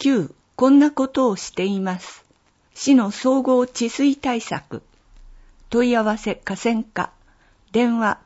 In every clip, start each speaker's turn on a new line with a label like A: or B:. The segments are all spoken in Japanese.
A: 9、こんなことをしています。市の総合治水対策。問い合わせ河川課。電話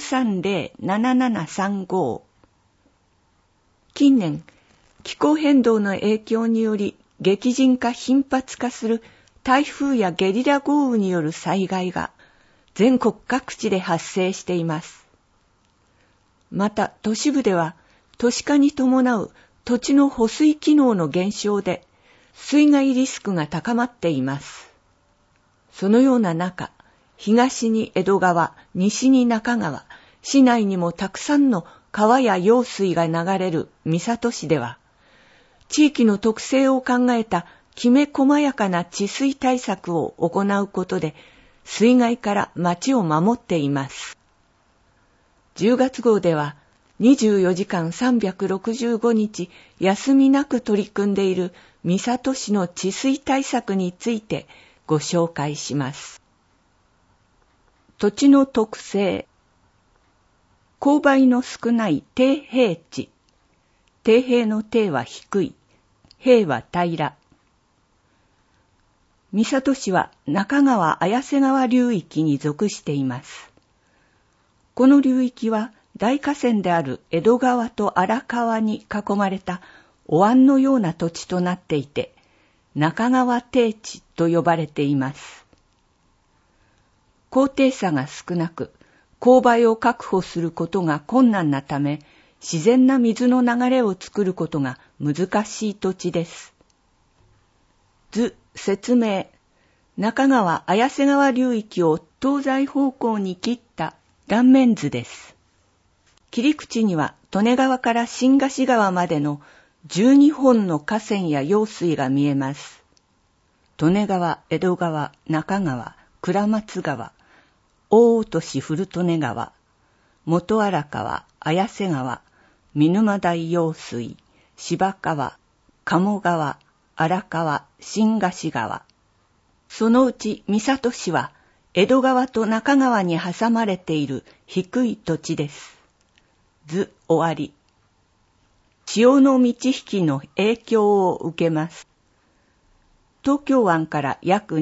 A: 930-7735。近年、気候変動の影響により激甚化頻発化する台風やゲリラ豪雨による災害が全国各地で発生しています。また都市部では都市化に伴う土地の保水機能の減少で水害リスクが高まっています。そのような中、東に江戸川、西に中川、市内にもたくさんの川や用水が流れる三郷市では、地域の特性を考えたきめ細やかな治水対策を行うことで、水害から町を守っています。10月号では、24時間365日休みなく取り組んでいる三郷市の治水対策についてご紹介します。土地の特性。勾配の少ない低平地。低平の低は低い。平は平ら。三郷市は中川綾瀬川流域に属しています。この流域は大河川である江戸川と荒川に囲まれたお湾のような土地となっていて、中川低地と呼ばれています。高低差が少なく、勾配を確保することが困難なため、自然な水の流れを作ることが難しい土地です。図、説明。中川綾瀬川流域を東西方向に切った断面図です。切り口には利根川から新河岸川までの12本の河川や用水が見えます。利根川、江戸川、中川、倉松川、大落古利根川、元荒川、綾瀬川、見沼台用水、芝川、鴨川、荒川、新河岸川。そのうち三郷市は江戸川と中川に挟まれている低い土地です。図終わり。潮の満ち引きの影響を受けます。東京湾から約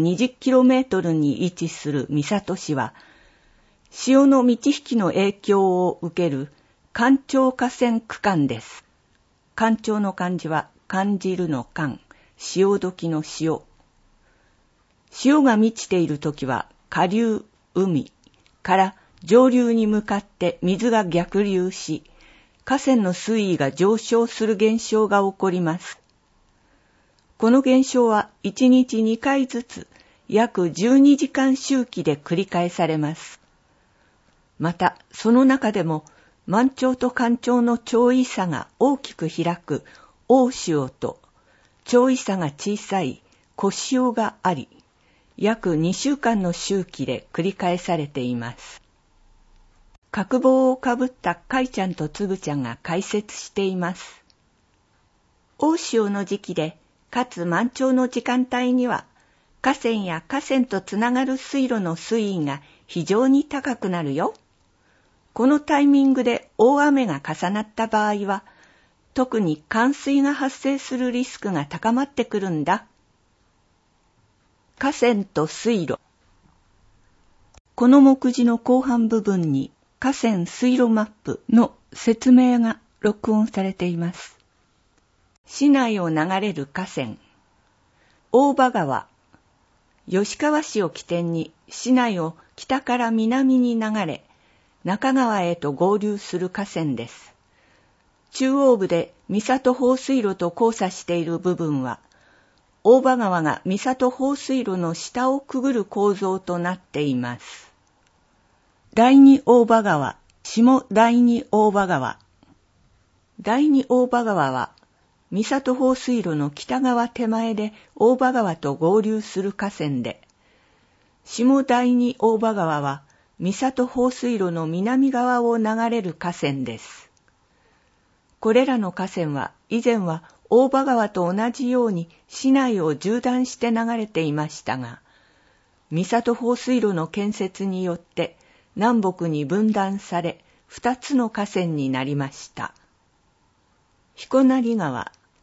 A: 20km に位置する三郷市は、潮の満ち引きの影響を受ける干潮河川区間です。干潮の漢字は感じるの寒、潮時の潮。潮が満ちているときは下流、海から上流に向かって水が逆流し、河川の水位が上昇する現象が起こります。この現象は1日2回ずつ約12時間周期で繰り返されます。また、その中でも満潮と干潮の潮位差が大きく開く大潮と潮位差が小さい小潮があり、約2週間の周期で繰り返されています。角帽をかぶったかいちゃんとつぶちゃんが解説しています。大潮の時期で、かつ満潮の時間帯には、河川や河川とつながる水路の水位が非常に高くなるよ。このタイミングで大雨が重なった場合は、特に冠水が発生するリスクが高まってくるんだ。河川と水路。この目次の後半部分に河川水路マップの説明が録音されています。市内を流れる河川。大場川。吉川市を起点に市内を北から南に流れ、中川へと合流する河川です。中央部で三郷放水路と交差している部分は、大場川が三郷放水路の下をくぐる構造となっています。第二大場川、下第二大場川。第二大場川は、三郷放水路の北側手前で大場川と合流する河川で、下第二大場川は、三郷放水路の南側を流れる河川です。これらの河川は以前は大場川と同じように市内を縦断して流れていましたが、三郷放水路の建設によって南北に分断され、2つの河川になりました。彦成川、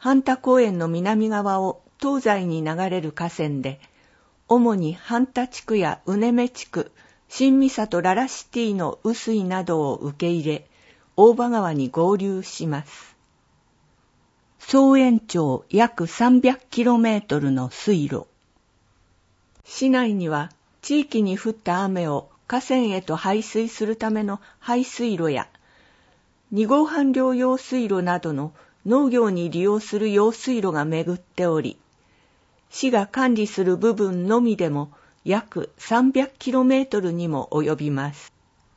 A: 半田公園の南側を東西に流れる河川で、主に半田地区やうねめ地区、新三郷ララシティの雨水などを受け入れ、大場川に合流します。総延長約 300km の水路。市内には地域に降った雨を河川へと排水するための排水路や、2号半両用水路などの農業に利用する用水路が巡っており、市が管理する部分のみでも約 300km にも及びます。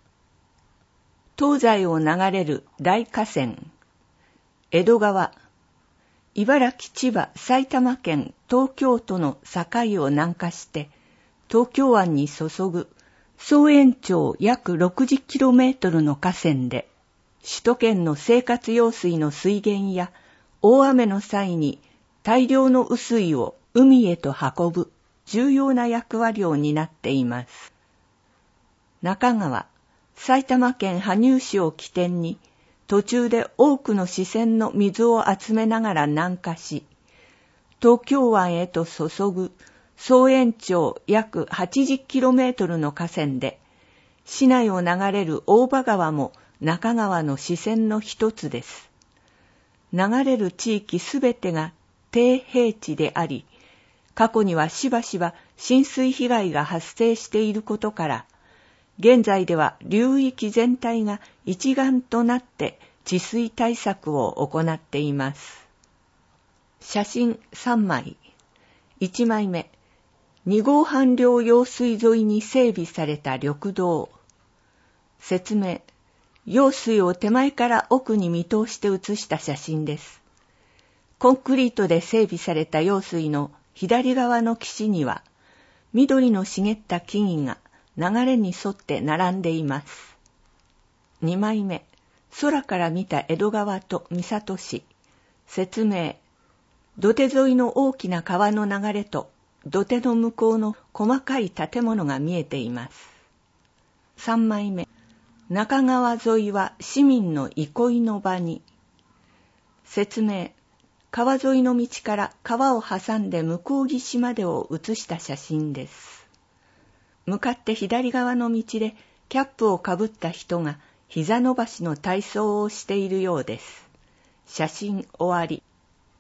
A: 東西を流れる大河川、江戸川、茨城、千葉、埼玉県、東京都の境を南下して、東京湾に注ぐ総延長約 60km の河川で、首都圏の生活用水の水源や大雨の際に大量の雨水を海へと運ぶ重要な役割を担っています。中川、埼玉県羽生市を起点に、途中で多くの支川の水を集めながら南下し、東京湾へと注ぐ総延長約 80km の河川で、市内を流れる大場川も中川の支川の一つです。流れる地域すべてが低平地であり、過去にはしばしば浸水被害が発生していることから、現在では流域全体が一丸となって治水対策を行っています。写真3枚。1枚目、2号半両用水沿いに整備された緑道。説明、用水を手前から奥に見通して写した写真です。コンクリートで整備された用水の左側の岸には、緑の茂った木々が流れに沿って並んでいます。2枚目、空から見た江戸川と三郷市。説明、土手沿いの大きな川の流れと土手の向こうの細かい建物が見えています。3枚目、中川沿いは市民の憩いの場に。説明、川沿いの道から川を挟んで向こう岸までを写した写真です。向かって左側の道でキャップをかぶった人が膝伸ばしの体操をしているようです。写真終わり。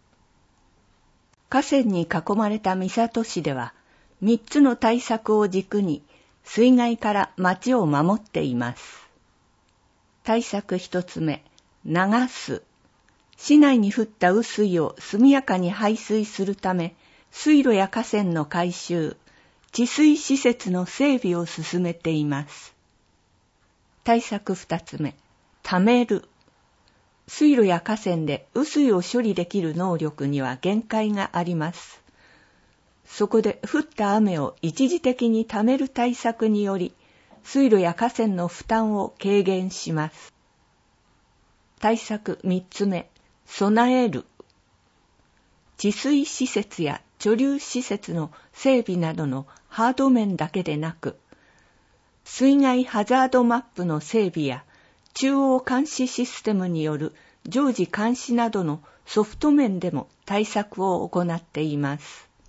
A: 河川に囲まれた三郷市では、3つの対策を軸に水害から町を守っています。対策1つ目、流す。市内に降った雨水を速やかに排水するため、水路や河川の改修、治水施設の整備を進めています。対策2つ目、溜める。水路や河川で雨水を処理できる能力には限界があります。そこで降った雨を一時的に溜める対策により、水路や河川の負担を軽減します。対策3つ目、備える。治水施設や貯留施設の整備などのハード面だけでなく、水害ハザードマップの整備や中央監視システムによる常時監視などのソフト面でも対策を行っています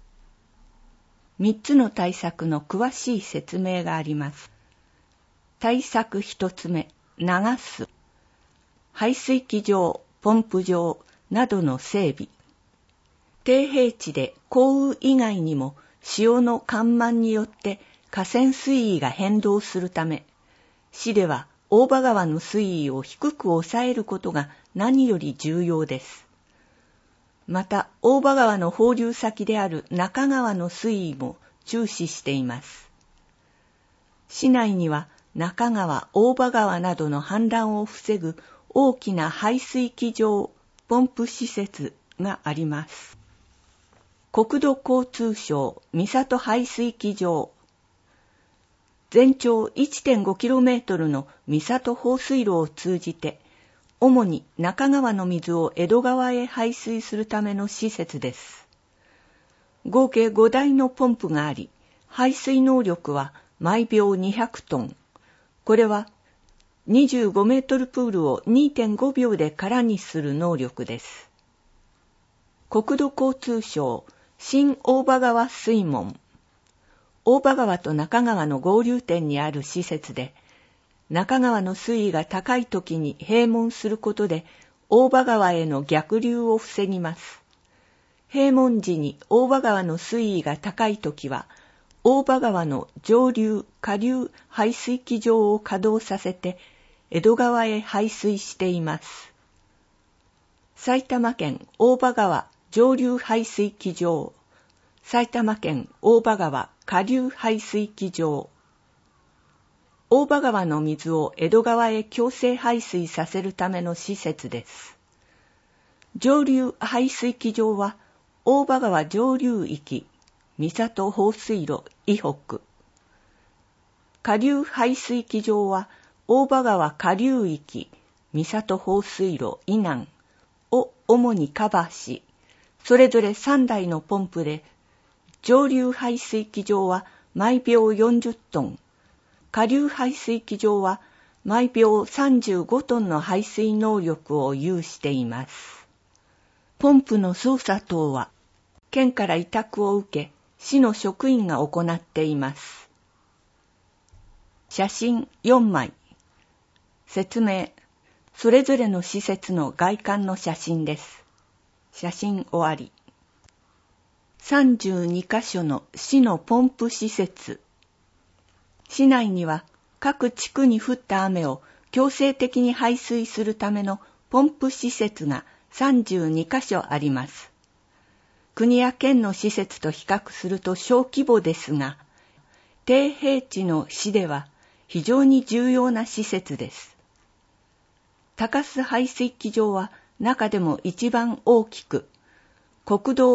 A: 。3つの対策の詳しい説明があります。対策1つ目、流す。排水機場、ポンプ場などの整備。低平地で降雨以外にも潮の干満によって河川水位が変動するため、市では大場川の水位を低く抑えることが何より重要です。また、大場川の放流先である中川の水位も注視しています。市内には中川、大場川などの氾濫を防ぐ大きな排水機場、ポンプ施設があります。国土交通省三郷排水機場。全長 1.5km の三郷放水路を通じて、主に中川の水を江戸川へ排水するための施設です。合計5台のポンプがあり、排水能力は毎秒200トン。これは25メートルプールを 2.5 秒で空にする能力です。 国土交通省新大場川水門。大場川と中川の合流点にある施設で、中川の水位が高い時に閉門することで大場川への逆流を防ぎます。閉門時に大場川の水位が高い時は、大場川の上流・下流排水機場を稼働させて江戸川へ排水しています。埼玉県大場川上流排水機場、埼玉県大場川下流排水機場。大場川の水を江戸川へ強制排水させるための施設です。上流排水機場は、大場川上流域、三郷放水路以北。下流排水機場は、大場川下流域、三郷放水路以南を主にカバーし、それぞれ3台のポンプで、上流排水機場は毎秒40トン、下流排水機場は毎秒35トンの排水能力を有しています。ポンプの操作等は、県から委託を受け、市の職員が行っています。写真4枚。説明。それぞれの施設の外観の写真です。写真終わり。32カ所の市のポンプ施設。市内には各地区に降った雨を強制的に排水するためのポンプ施設が32カ所あります。国や県の施設と比較すると小規模ですが、低平地の市では非常に重要な施設です。高須排水機場は中でも一番大きく、国道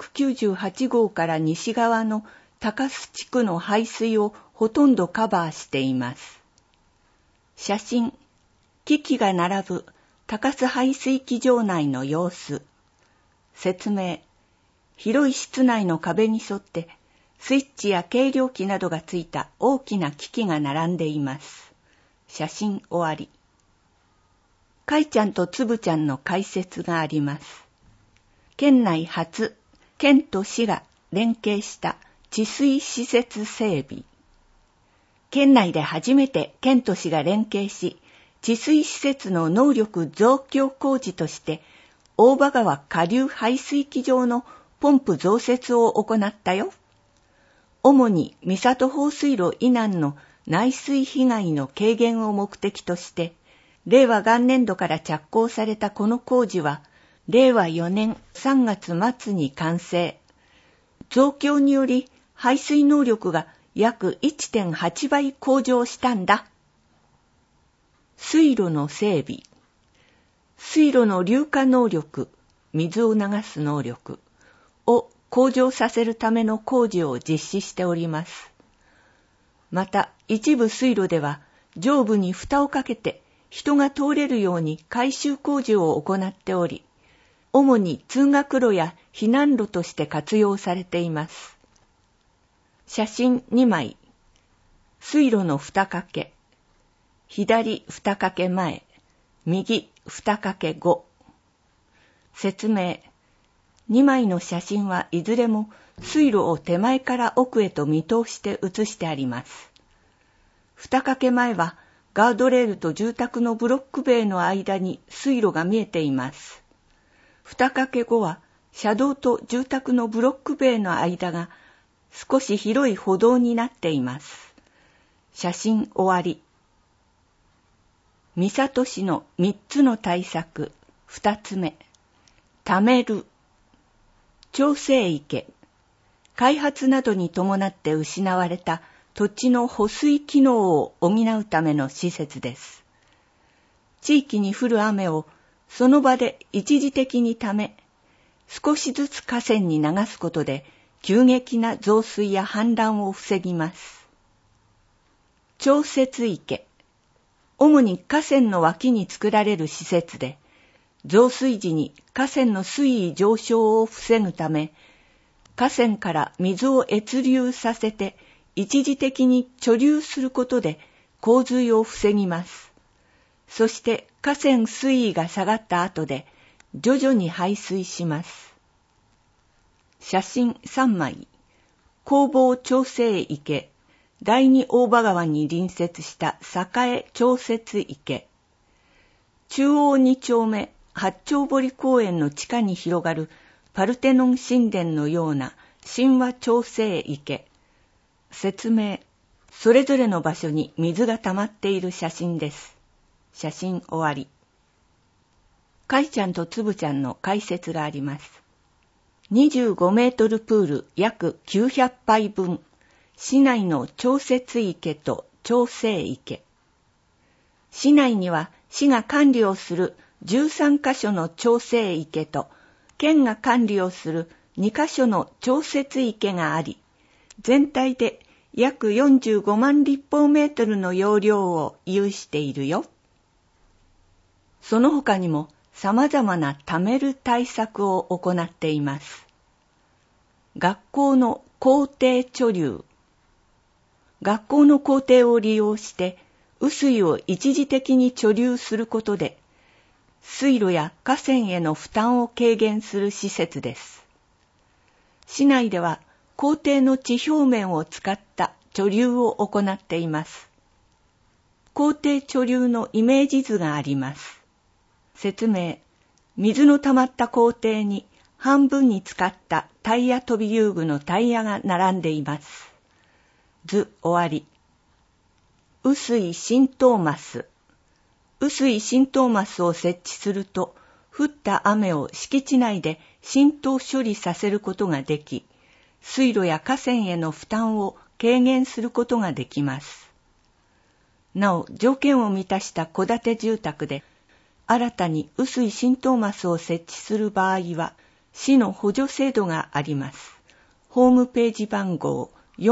A: 298号から西側の高須地区の排水をほとんどカバーしています。写真、機器が並ぶ高須排水機場内の様子。説明、広い室内の壁に沿ってスイッチや計量器などがついた大きな機器が並んでいます。写真終わり。かいちゃんとつぶちゃんの解説があります。県内初、県と市が連携した治水施設整備。県内で初めて県と市が連携し、治水施設の能力増強工事として、大場川下流排水機場のポンプ増設を行ったよ。主に三郷放水路以南の内水被害の軽減を目的として、令和元年度から着工されたこの工事は、令和4年3月末に完成。増強により排水能力が約 1.8 倍向上したんだ。水路の整備。水路の流下能力、水を流す能力を向上させるための工事を実施しております。また、一部水路では上部に蓋をかけて人が通れるように改修工事を行っており、主に通学路や避難路として活用されています。写真2枚。水路の蓋掛け。左蓋掛け前、右蓋掛け後。説明。2枚の写真はいずれも水路を手前から奥へと見通して写してあります。蓋掛け前はガードレールと住宅のブロック塀の間に水路が見えています。蓋掛け後は車道と住宅のブロック塀の間が少し広い歩道になっています。写真終わり。三郷市の3つの対策。2つ目。ためる。調整池。開発などに伴って失われた土地の保水機能を補うための施設です。地域に降る雨をその場で一時的にため、少しずつ河川に流すことで急激な増水や氾濫を防ぎます。調節池。主に河川の脇に作られる施設で、増水時に河川の水位上昇を防ぐため、河川から水を越流させて一時的に貯留することで洪水を防ぎます。そして河川水位が下がった後で徐々に排水します。 写真3枚、弘法調整池、第二大場川に隣接した栄調節池、中央2丁目八丁堀公園の地下に広がるパルテノン神殿のような神話調整池。説明。それぞれの場所に水が溜まっている写真です。写真終わり。かいちゃんとつぶちゃんの解説があります。25メートルプール約900杯分。市内の調節池と調整池。市内には市が管理をする13カ所の調整池と県が管理をする2カ所の調節池があり、全体で約45万立方メートルの容量を有しているよ。その他にも様々な貯める対策を行っています。学校の校庭貯留。学校の校庭を利用して雨水を一時的に貯留することで、水路や河川への負担を軽減する施設です。市内では校庭の地表面を使った貯留を行っています。校庭貯留のイメージ図があります。説明。水の溜まった校庭に半分に使ったタイヤ飛び遊具のタイヤが並んでいます。図終わり。雨水浸透マス。雨水浸透マスを設置すると、降った雨を敷地内で浸透処理させることができ、水路や河川への負担を軽減することができます。なお、条件を満たした戸建て住宅で、新たに雨水浸透マスを設置する場合は、市の補助制度があります。ホームページ番号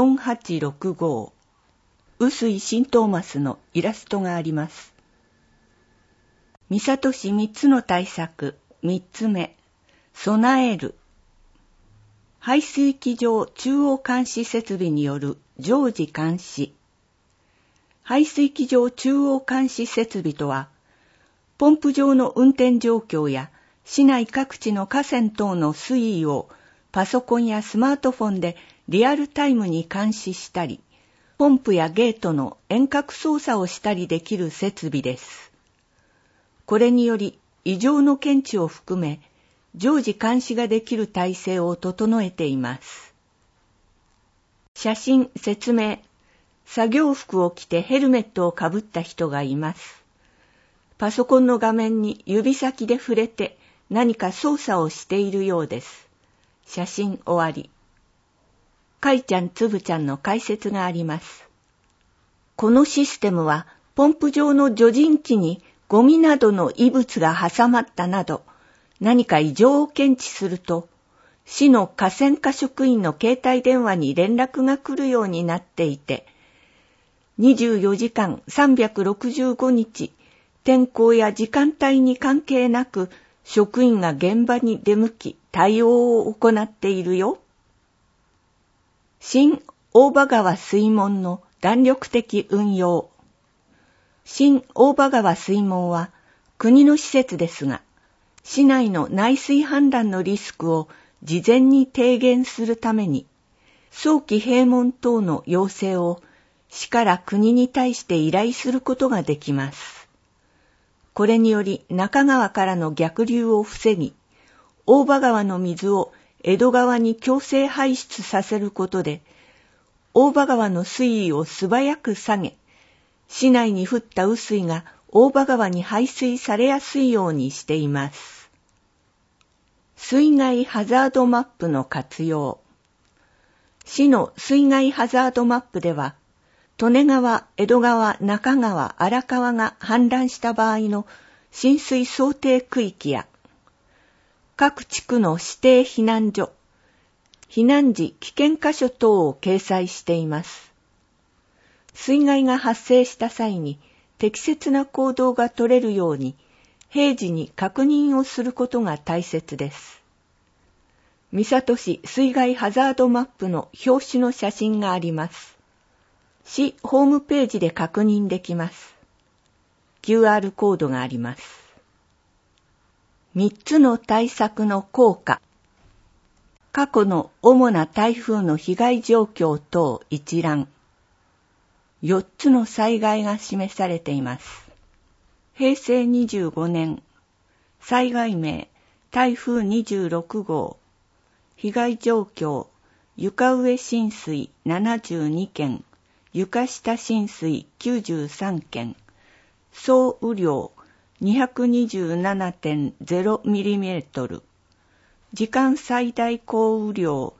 A: 4865。雨水浸透マスのイラストがあります。三郷市3つの対策。3つ目。備える。排水機場中央監視設備による常時監視。排水機場中央監視設備とは、ポンプ場の運転状況や市内各地の河川等の水位をパソコンやスマートフォンでリアルタイムに監視したり、ポンプやゲートの遠隔操作をしたりできる設備です。これにより異常の検知を含め常時監視ができる体制を整えています。写真説明。作業服を着てヘルメットをかぶった人がいます。パソコンの画面に指先で触れて何か操作をしているようです。写真終わり。かいちゃんつぶちゃんの解説があります。このシステムはポンプ場の除塵機にゴミなどの異物が挟まったなど何か異常を検知すると市の河川課職員の携帯電話に連絡が来るようになっていて24時間365日天候や時間帯に関係なく職員が現場に出向き対応を行っているよ。新大場川水門の弾力的運用。新大場川水門は国の施設ですが、市内の内水氾濫のリスクを事前に低減するために、早期閉門等の要請を市から国に対して依頼することができます。これにより中川からの逆流を防ぎ、大場川の水を江戸川に強制排出させることで、大場川の水位を素早く下げ、市内に降った雨水が大場川に排水されやすいようにしています。水害ハザードマップの活用。市の水害ハザードマップでは、利根川、江戸川、中川、荒川が氾濫した場合の浸水想定区域や、各地区の指定避難所、避難時危険箇所等を掲載しています。水害が発生した際に適切な行動が取れるように、平時に確認をすることが大切です。三郷市水害ハザードマップの表紙の写真があります。市ホームページで確認できます。QR コードがあります。3つの対策の効果。 過去の主な台風の被害状況等一覧。4つの災害が示されています。平成25年、災害名、台風26号、被害状況、床上浸水72件、床下浸水93件、総雨量 227.0mm、時間最大降雨量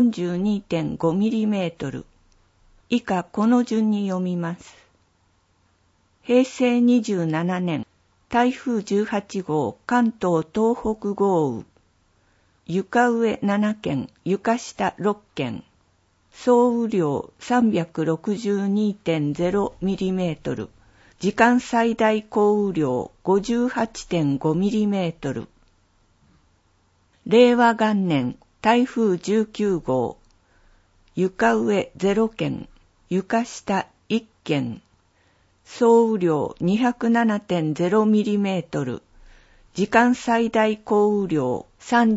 A: 42.5mm。以下この順に読みます。平成27年、台風18号関東東北豪雨、床上7件、床下6件、総雨量 362.0mm、時間最大降雨量 58.5mm。令和元年、台風19号、床上0件、床下1件、総雨量 207.0mm、時間最大降雨量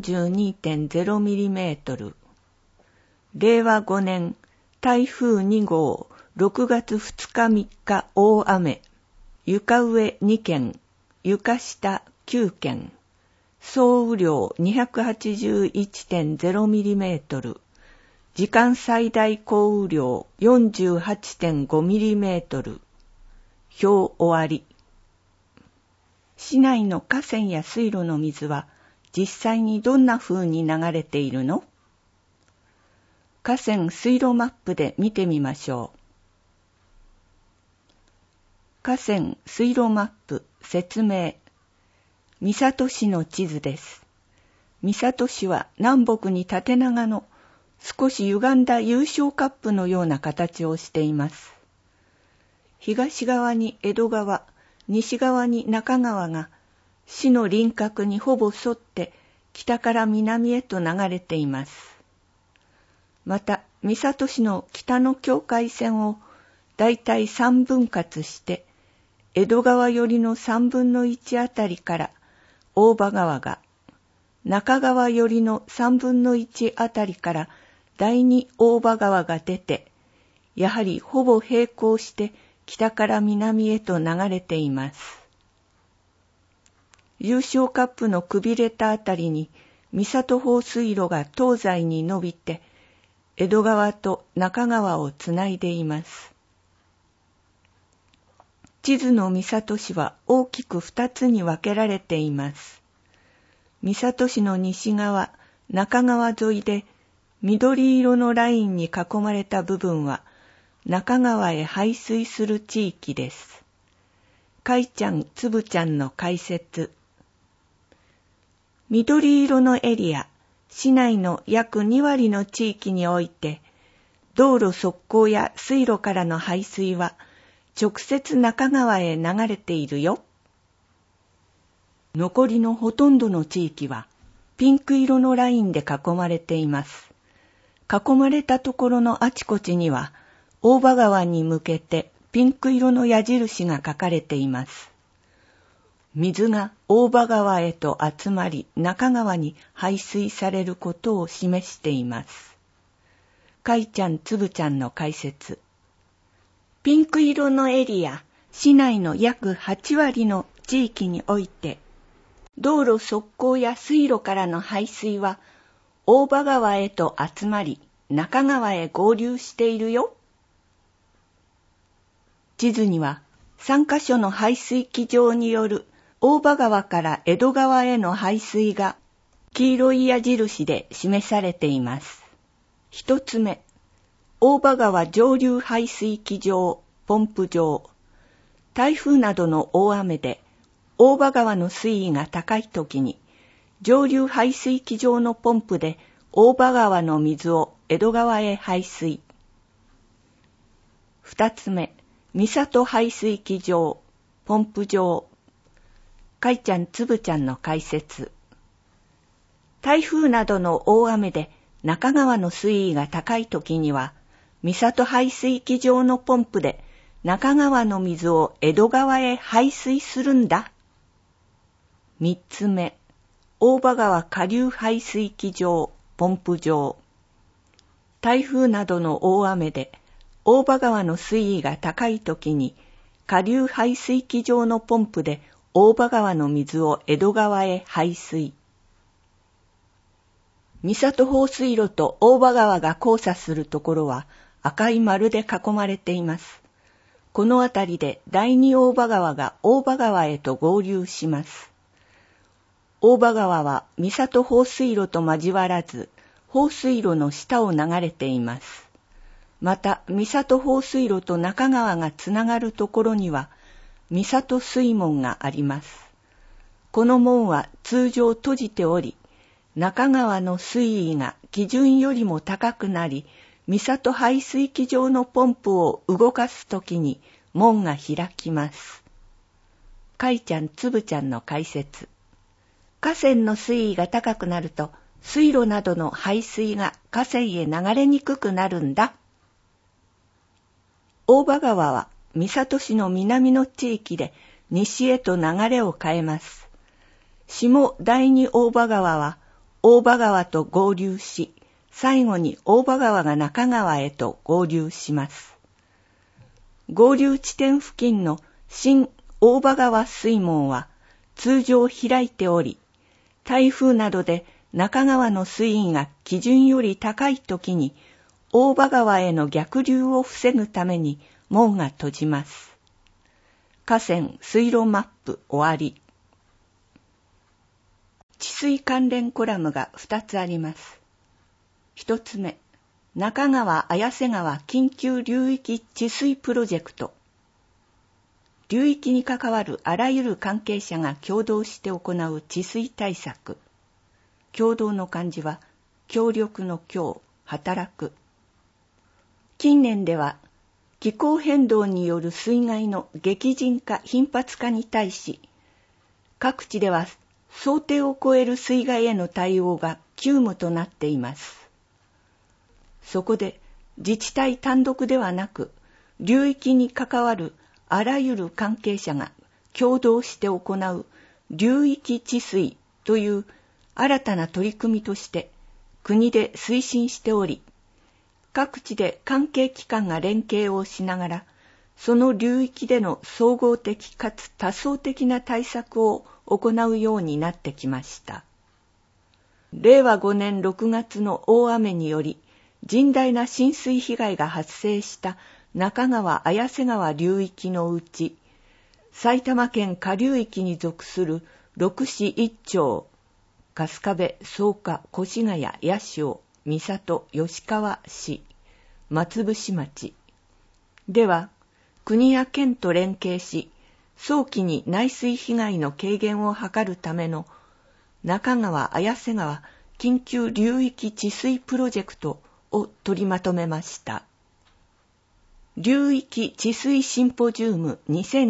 A: 32.0mm。令和5年、台風2号、6月2日3日大雨、床上2件、床下9件、総雨量 281.0mm、時間最大降雨量 48.5mm。表終わり。市内の河川や水路の水は実際にどんな風に流れているの？河川水路マップで見てみましょう。河川水路マップ説明。三郷市の地図です。三郷市は南北に縦長の少し歪んだ優勝カップのような形をしています。東側に江戸川、西側に中川が市の輪郭にほぼ沿って北から南へと流れています。また、三郷市の北の境界線をだいたい3分割して、江戸川寄りの3分の1あたりから大場川が、中川寄りの3分の1あたりから第二大場川が出て、やはりほぼ並行して北から南へと流れています。優勝カップのくびれたあたりに三郷放水路が東西に伸びて、江戸川と中川をつないでいます。地図の三郷市は大きく2つに分けられています。三郷市の西側、中川沿いで緑色のラインに囲まれた部分は中川へ排水する地域です。かいちゃん、つぶちゃんの解説。緑色のエリア、市内の約2割の地域において、道路側溝や水路からの排水は直接中川へ流れているよ。残りのほとんどの地域はピンク色のラインで囲まれています。囲まれたところのあちこちには大場川に向けてピンク色の矢印が書かれています。水が大場川へと集まり中川に排水されることを示しています。かいちゃん、つぶちゃんの解説。ピンク色のエリア、市内の約8割の地域において、道路側溝や水路からの排水は大場川へと集まり中川へ合流しているよ。地図には3カ所の排水機場による大場川から江戸川への排水が黄色い矢印で示されています。一つ目、大場川上流排水機場、ポンプ場。台風などの大雨で大場川の水位が高いときに上流排水機場のポンプで大場川の水を江戸川へ排水。二つ目、三郷排水機場、ポンプ場。かいちゃん、つぶちゃんの解説。台風などの大雨で中川の水位が高いときには、三郷排水機場のポンプで中川の水を江戸川へ排水するんだ。三つ目、大場川下流排水機場、 ポンプ場。台風などの大雨で大場川の水位が高いときに下流排水機場のポンプで大場川の水を江戸川へ排水。三郷放水路と大場川が交差するところは赤い丸で囲まれています。この辺りで第二大場川が大場川へと合流します。大場川は三郷放水路と交わらず、放水路の下を流れています。また、三郷放水路と中川がつながるところには、三郷水門があります。この門は通常閉じており、中川の水位が基準よりも高くなり、三郷排水機場のポンプを動かすときに門が開きます。かいちゃん、つぶちゃんの解説。河川の水位が高くなると、水路などの排水が河川へ流れにくくなるんだ。大場川は三郷市の南の地域で西へと流れを変えます。下第二大場川は大場川と合流し、最後に大場川が中川へと合流します。合流地点付近の新大場川水門は通常開いており、台風などで中川の水位が基準より高いときに大場川への逆流を防ぐために門が閉じます。河川水路マップ終わり。治水関連コラムが2つあります。1つ目、中川綾瀬川緊急流域治水プロジェクト。流域に関わるあらゆる関係者が共同して行う治水対策。共同の漢字は、協力の協、働く。近年では、気候変動による水害の激甚化頻発化に対し、各地では想定を超える水害への対応が急務となっています。そこで自治体単独ではなく、流域に関わるあらゆる関係者が共同して行う流域治水という新たな取り組みとして国で推進しており、各地で関係機関が連携をしながら、その流域での総合的かつ多層的な対策を行うようになってきました。令和5年6月の大雨により、甚大な浸水被害が発生した中川綾瀬川流域のうち、埼玉県下流域に属する6市1町、春日部、草加、越谷、八潮、三郷、吉川市、松伏町では、国や県と連携し、早期に内水被害の軽減を図るための中川綾瀬川緊急流域治水プロジェクトを取りまとめました。流域治水シンポジウム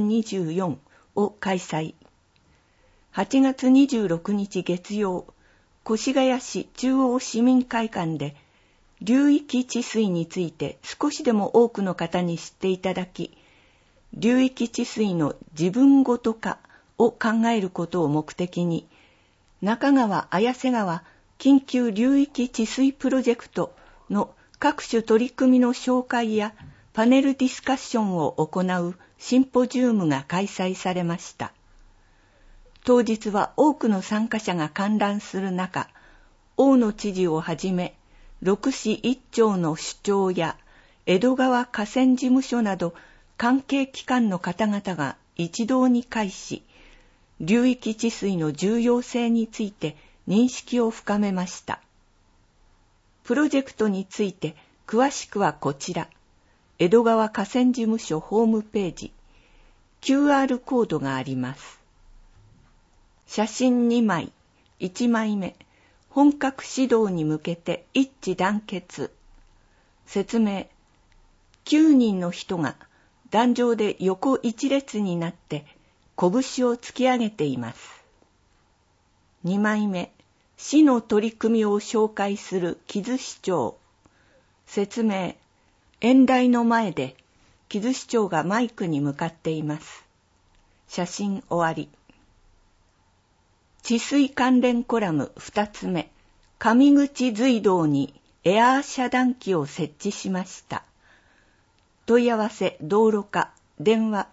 A: 2024を開催。8月26日月曜、越谷市中央市民会館で流域治水について少しでも多くの方に知っていただき、流域治水の自分ごと化を考えることを目的に、中川綾瀬川緊急流域治水プロジェクトの各種取り組みの紹介やパネルディスカッションを行うシンポジウムが開催されました。当日は多くの参加者が観覧する中、大野知事をはじめ、6市1町の首長や江戸川河川事務所など関係機関の方々が一堂に会し、流域治水の重要性について認識を深めました。プロジェクトについて詳しくはこちら、江戸川河川事務所ホームページ、QR コードがあります。写真2枚、1枚目、本格指導に向けて一致団結。説明、9人の人が壇上で横一列になって拳を突き上げています。2枚目、市の取り組みを紹介する木津市長。説明、演台の前で木津市長がマイクに向かっています。写真終わり。治水関連コラム2つ目、 上口隧道にエアー遮断機を設置しました。問い合わせ道路課電話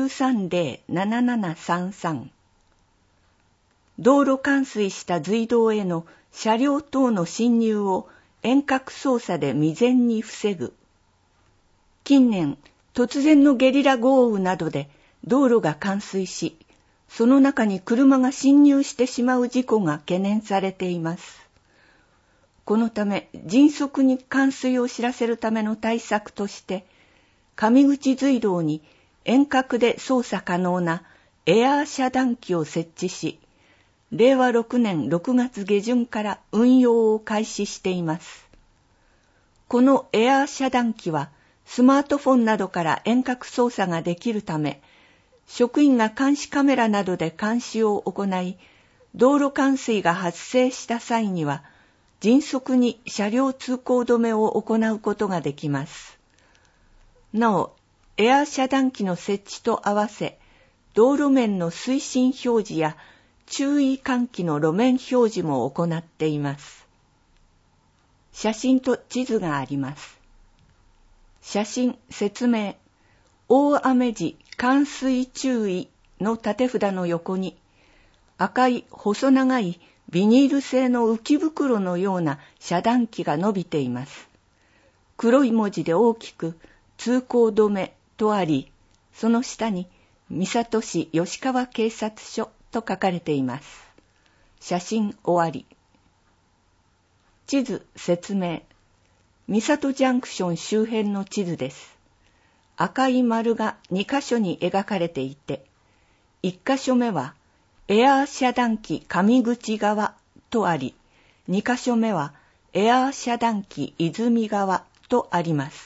A: 930-7733。道路冠水した隧道への車両等の進入を遠隔操作で未然に防ぐ。近年、突然のゲリラ豪雨などで道路が冠水し、その中に車が進入してしまう事故が懸念されています。このため、迅速に冠水を知らせるための対策として、上口隧道に遠隔で操作可能なエアー遮断機を設置し、令和6年6月下旬から運用を開始しています。このエアー遮断機は、スマートフォンなどから遠隔操作ができるため、職員が監視カメラなどで監視を行い、道路冠水が発生した際には、迅速に車両通行止めを行うことができます。なお、エアー遮断機の設置と合わせ、道路面の推進表示や注意喚起の路面表示も行っています。写真と地図があります。写真説明。大雨時冠水注意の縦札の横に赤い細長いビニール製の浮き袋のような遮断機が伸びています。黒い文字で大きく通行止めとあり、その下に三郷市吉川警察署と書かれています。写真終わり。地図説明。三郷ジャンクション周辺の地図です。赤い丸が2カ所に描かれていて、1カ所目はエアー遮断機上口側とあり、2カ所目はエアー遮断機泉側とあります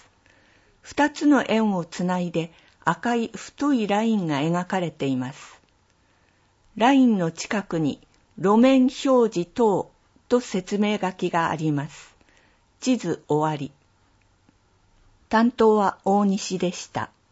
A: 。2つの円をつないで赤い太いラインが描かれています。ラインの近くに路面表示等と説明書きがあります。地図終わり。担当は大西でした。